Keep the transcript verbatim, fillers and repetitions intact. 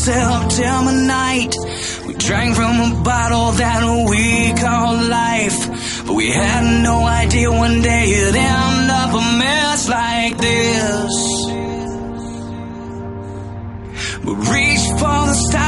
September night. We drank from a bottle that we call life, but we had no idea one day it'd end up a mess like this. But reach for the stars.